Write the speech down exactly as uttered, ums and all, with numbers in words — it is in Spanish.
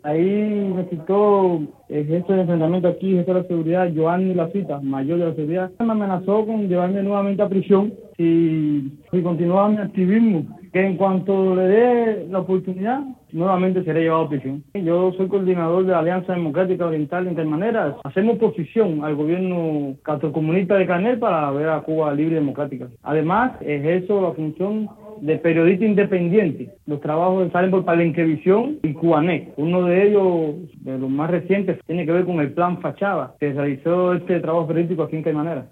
Ahí me citó el jefe de enfrentamiento aquí, jefe de la seguridad, Giovanni Lafita, mayor de la seguridad. Me amenazó con llevarme nuevamente a prisión si, si continuaba mi activismo, que en cuanto le dé la oportunidad, nuevamente seré llevado a prisión. Yo soy coordinador de la Alianza Democrática Oriental Intermaneras. Hacemos oposición al gobierno catrocomunista de Canel para ver a Cuba libre y democrática. Además, ejerzo la función de periodista independiente. Los trabajos salen por Palenquevisión y Cubanet. Uno de ellos, de los más recientes, tiene que ver con el plan Fachada, que realizó este trabajo periodístico aquí en Caimanera.